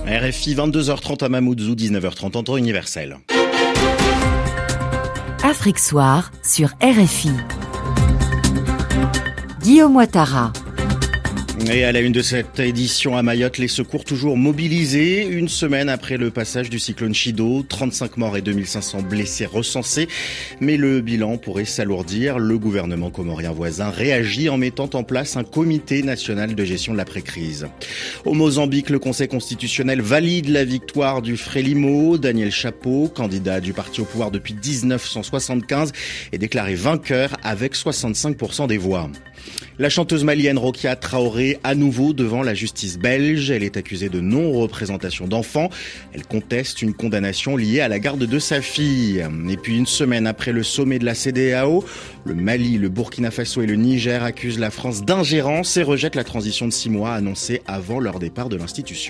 RFI 22h30 à Mamoudzou, 19h30 en temps universel. Afrique Soir sur RFI. Guillaume Ouattara. Et à la une de cette édition à Mayotte, les secours toujours mobilisés. Une semaine après le passage du cyclone Chido, 35 morts et 2500 blessés recensés. Mais le bilan pourrait s'alourdir. Le gouvernement comorien voisin réagit en mettant en place un comité national de gestion de l'après-crise. Au Mozambique, le Conseil constitutionnel valide la victoire du Frélimo. Daniel Chapo, candidat du parti au pouvoir depuis 1975, est déclaré vainqueur avec 65% des voix. La chanteuse malienne Rokia Traoré, à nouveau devant la justice belge. Elle est accusée de non-représentation d'enfants. Elle conteste une condamnation liée à la garde de sa fille. Et puis une semaine après le sommet de la CEDEAO, le Mali, le Burkina Faso et le Niger accusent la France d'ingérence et rejettent la transition de 6 mois annoncée avant leur départ de l'institution.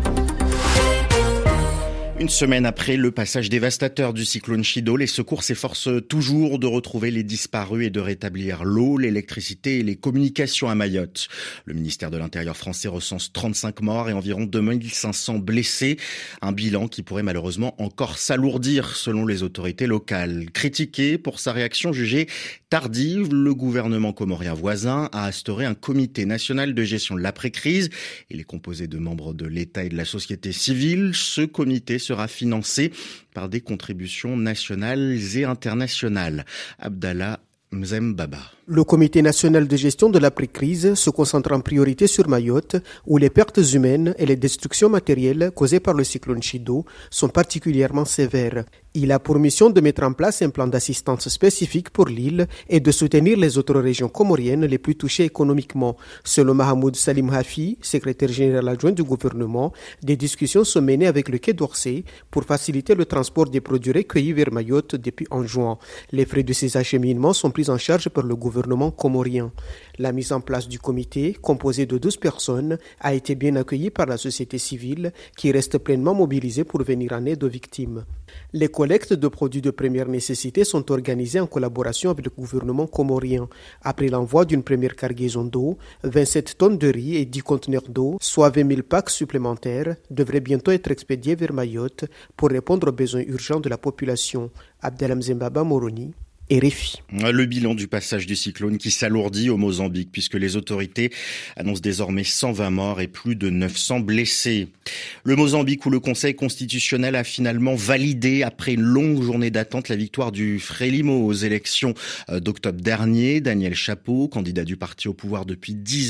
Une semaine après le passage dévastateur du cyclone Chido, les secours s'efforcent toujours de retrouver les disparus et de rétablir l'eau, l'électricité et les communications à Mayotte. Le ministère de l'Intérieur français recense 35 morts et environ 2500 blessés. Un bilan qui pourrait malheureusement encore s'alourdir selon les autorités locales. Critiqué pour sa réaction jugée tardive, le gouvernement comorien voisin a instauré un comité national de gestion de l'après-crise. Il est composé de membres de l'État et de la société civile. Ce comité sera financé par des contributions nationales et internationales. Abdallah Mzembaba. Le Comité national de gestion de l'après-crise se concentre en priorité sur Mayotte, où les pertes humaines et les destructions matérielles causées par le cyclone Chido sont particulièrement sévères. Il a pour mission de mettre en place un plan d'assistance spécifique pour l'île et de soutenir les autres régions comoriennes les plus touchées économiquement. Selon Mahamoud Salim Hafi, secrétaire général adjoint du gouvernement, des discussions sont menées avec le Quai d'Orsay pour faciliter le transport des produits recueillis vers Mayotte depuis en juin. Les frais de ces acheminements sont pris en charge par le gouvernement comorien. La mise en place du comité, composé de 12 personnes, a été bien accueillie par la société civile qui reste pleinement mobilisée pour venir en aide aux victimes. Les collectes de produits de première nécessité sont organisées en collaboration avec le gouvernement comorien. Après l'envoi d'une première cargaison d'eau, 27 tonnes de riz et 10 conteneurs d'eau, soit 20 000 packs supplémentaires, devraient bientôt être expédiés vers Mayotte pour répondre aux besoins urgents de la population. Abdelham Zembaba Moroni. RFI. Le bilan du passage du cyclone qui s'alourdit au Mozambique puisque les autorités annoncent désormais 120 morts et plus de 900 blessés. Le Mozambique où le Conseil constitutionnel a finalement validé après une longue journée d'attente la victoire du Frélimo aux élections d'octobre dernier. Daniel Chapo, candidat du parti au pouvoir depuis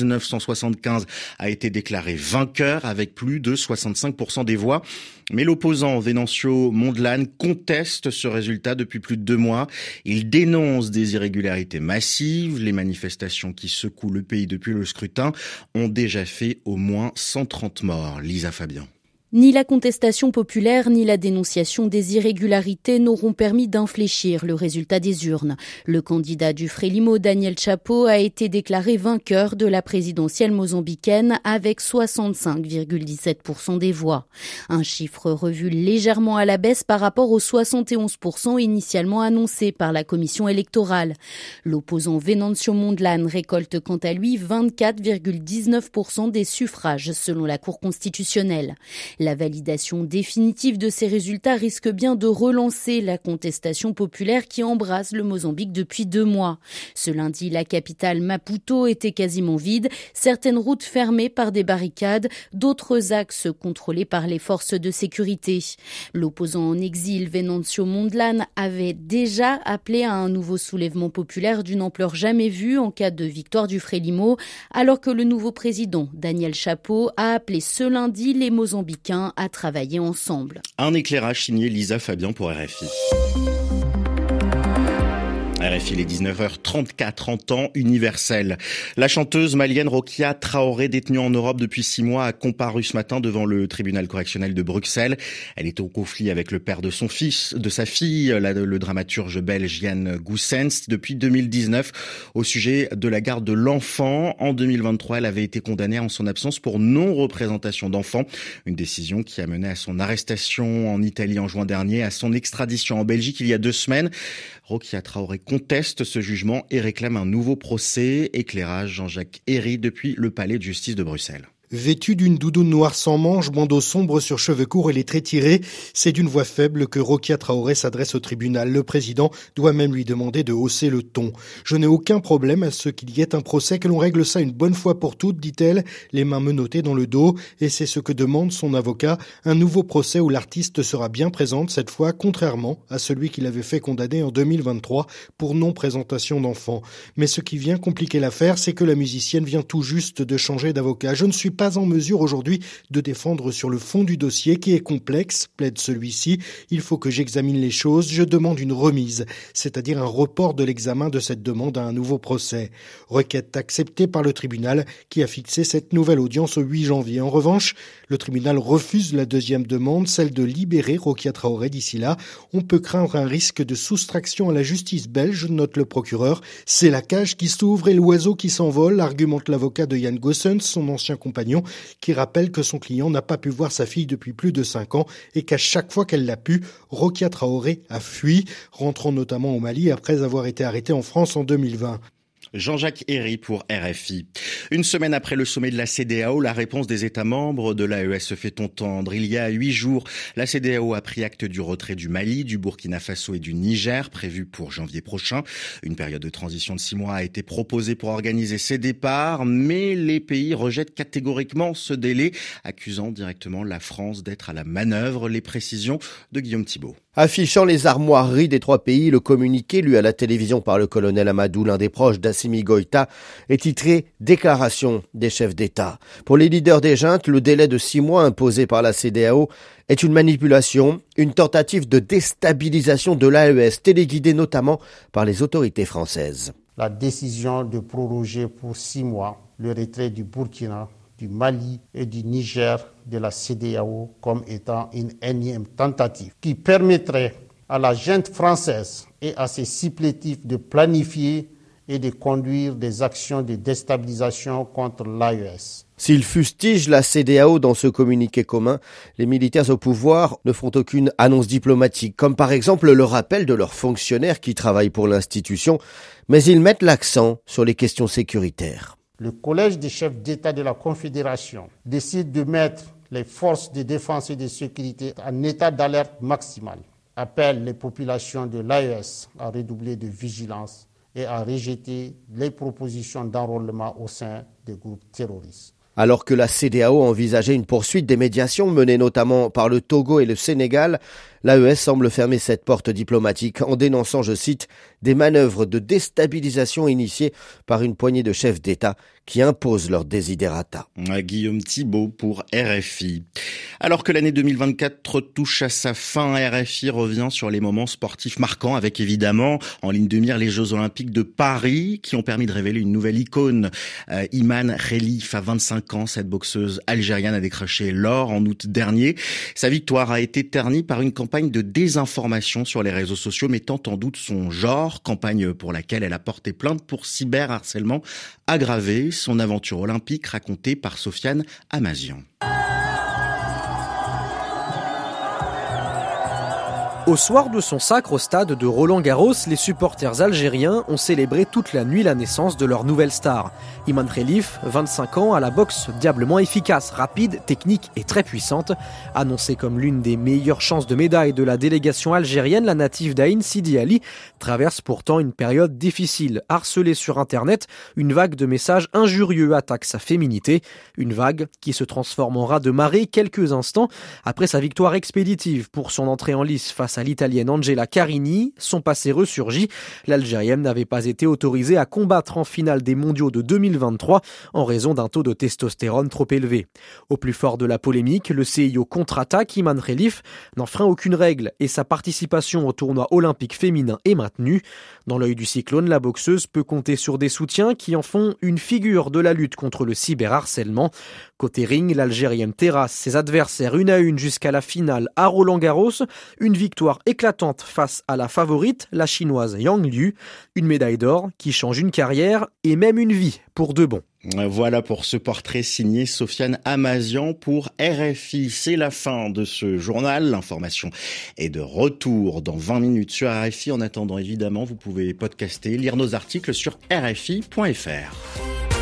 1975, a été déclaré vainqueur avec plus de 65% des voix. Mais l'opposant Venancio Mondlane conteste ce résultat depuis plus de 2 mois. Il dénonce des irrégularités massives. Les manifestations qui secouent le pays depuis le scrutin ont déjà fait au moins 130 morts. Lisa Fabian. Ni la contestation populaire ni la dénonciation des irrégularités n'auront permis d'infléchir le résultat des urnes. Le candidat du Frélimo, Daniel Chapo, a été déclaré vainqueur de la présidentielle mozambicaine avec 65,17% des voix. Un chiffre revu légèrement à la baisse par rapport aux 71% initialement annoncés par la commission électorale. L'opposant Venancio Mondlane récolte quant à lui 24,19% des suffrages selon la Cour constitutionnelle. La validation définitive de ces résultats risque bien de relancer la contestation populaire qui embrase le Mozambique depuis 2 mois. Ce lundi, la capitale Maputo était quasiment vide, certaines routes fermées par des barricades, d'autres axes contrôlés par les forces de sécurité. L'opposant en exil, Venancio Mondlane, avait déjà appelé à un nouveau soulèvement populaire d'une ampleur jamais vue en cas de victoire du Frélimo, alors que le nouveau président, Daniel Chapo, a appelé ce lundi les Mozambicains à travailler ensemble. Un éclairage signé Lisa Fabian pour RFI. RFI, il est 19h34 en temps universel. La chanteuse malienne Rokia Traoré, détenue en Europe depuis 6 mois, a comparu ce matin devant le tribunal correctionnel de Bruxelles. Elle est au conflit avec le père de sa fille, le dramaturge belge Jan Goossens, depuis 2019 au sujet de la garde de l'enfant. En 2023, elle avait été condamnée en son absence pour non-représentation d'enfant. Une décision qui a mené à son arrestation en Italie en juin dernier, à son extradition en Belgique il y a 2 semaines. Rokia Traoré conteste ce jugement et réclame un nouveau procès. Éclairage Jean-Jacques Herry depuis le palais de justice de Bruxelles. Vêtue d'une doudoune noire sans manches, bandeau sombre sur cheveux courts et les traits tirés, c'est d'une voix faible que Rokia Traoré s'adresse au tribunal. Le président doit même lui demander de hausser le ton. « Je n'ai aucun problème à ce qu'il y ait un procès, que l'on règle ça une bonne fois pour toutes », dit-elle, les mains menottées dans le dos. Et c'est ce que demande son avocat, un nouveau procès où l'artiste sera bien présente cette fois, contrairement à celui qu'il avait fait condamner en 2023 pour non-présentation d'enfants. Mais ce qui vient compliquer l'affaire, c'est que la musicienne vient tout juste de changer d'avocat. « Je ne suis pas en mesure aujourd'hui de défendre sur le fond du dossier qui est complexe, plaide celui-ci. Il faut que j'examine les choses. Je demande une remise, c'est-à-dire un report de l'examen de cette demande à un nouveau procès. Requête acceptée par le tribunal qui a fixé cette nouvelle audience au 8 janvier. En revanche, le tribunal refuse la deuxième demande, celle de libérer Rokia Traoré d'ici là. On peut craindre un risque de soustraction à la justice belge, note le procureur. C'est la cage qui s'ouvre et l'oiseau qui s'envole, argumente l'avocat de Jan Gossens, son ancien compagnon, qui rappelle que son client n'a pas pu voir sa fille depuis plus de 5 ans et qu'à chaque fois qu'elle l'a pu, Rokia Traoré a fui, rentrant notamment au Mali après avoir été arrêté en France en 2020. Jean-Jacques Herry pour RFI. Une semaine après le sommet de la CEDEAO, la réponse des États membres de l'AES se fait entendre. Il y a 8 jours, la CEDEAO a pris acte du retrait du Mali, du Burkina Faso et du Niger, prévu pour janvier prochain. Une période de transition de 6 mois a été proposée pour organiser ces départs, mais les pays rejettent catégoriquement ce délai, accusant directement la France d'être à la manœuvre. Les précisions de Guillaume Thibault. Affichant les armoiries des 3 pays, le communiqué lu à la télévision par le colonel Amadou, l'un des proches d'Assimi Goïta, est titré « Déclaration des chefs d'État ». Pour les leaders des juntes, le délai de 6 mois imposé par la CEDEAO est une manipulation, une tentative de déstabilisation de l'AES, téléguidée notamment par les autorités françaises. La décision de proroger pour 6 mois le retrait du Burkina, du Mali et du Niger de la CEDEAO comme étant une énième tentative qui permettrait à la junte française et à ses supplétifs de planifier et de conduire des actions de déstabilisation contre l'AES. S'ils fustigent la CEDEAO dans ce communiqué commun, les militaires au pouvoir ne font aucune annonce diplomatique, comme par exemple le rappel de leurs fonctionnaires qui travaillent pour l'institution, mais ils mettent l'accent sur les questions sécuritaires. Le collège des chefs d'État de la Confédération décide de mettre les forces de défense et de sécurité en état d'alerte maximale, appelle les populations de l'AES à redoubler de vigilance et à rejeter les propositions d'enrôlement au sein des groupes terroristes. Alors que la CEDEAO envisageait une poursuite des médiations menées notamment par le Togo et le Sénégal, l'AES semble fermer cette porte diplomatique en dénonçant, je cite, des manœuvres de déstabilisation initiées par une poignée de chefs d'État qui imposent leurs desiderata. Guillaume Thibault pour RFI. Alors que l'année 2024 touche à sa fin, RFI revient sur les moments sportifs marquants avec évidemment en ligne de mire les Jeux Olympiques de Paris qui ont permis de révéler une nouvelle icône. Iman Khelif a 25 ans, cette boxeuse algérienne a décroché l'or en août dernier. Sa victoire a été ternie par une campagne de désinformation sur les réseaux sociaux mettant en doute son genre, campagne pour laquelle elle a porté plainte pour cyberharcèlement aggravé. Son aventure olympique racontée par Sofiane Amazian. Au soir de son sacre au stade de Roland-Garros, les supporters algériens ont célébré toute la nuit la naissance de leur nouvelle star. Iman Khelif, 25 ans, à la boxe diablement efficace, rapide, technique et très puissante. Annoncée comme l'une des meilleures chances de médaille de la délégation algérienne, la native d'Aïn, Sidi Ali, traverse pourtant une période difficile. Harcelée sur Internet, une vague de messages injurieux attaque sa féminité. Une vague qui se transforme en raz de marée quelques instants après sa victoire expéditive pour son entrée en lice face à l'Italienne Angela Carini. Son passé ressurgit. L'Algérienne n'avait pas été autorisée à combattre en finale des mondiaux de 2023 en raison d'un taux de testostérone trop élevé. Au plus fort de la polémique, le CIO contre-attaque. Iman Khelif n'enfreint aucune règle et sa participation au tournoi olympique féminin est maintenue. Dans l'œil du cyclone, la boxeuse peut compter sur des soutiens qui en font une figure de la lutte contre le cyberharcèlement. Côté ring, l'Algérienne terrasse ses adversaires une à une jusqu'à la finale à Roland-Garros. Une victoire éclatante face à la favorite, la chinoise Yang Liu. Une médaille d'or qui change une carrière et même une vie pour de bon. Voilà pour ce portrait signé Sofiane Amazian pour RFI. C'est la fin de ce journal. L'information est de retour dans 20 minutes sur RFI. En attendant, évidemment, vous pouvez podcaster, lire nos articles sur rfi.fr.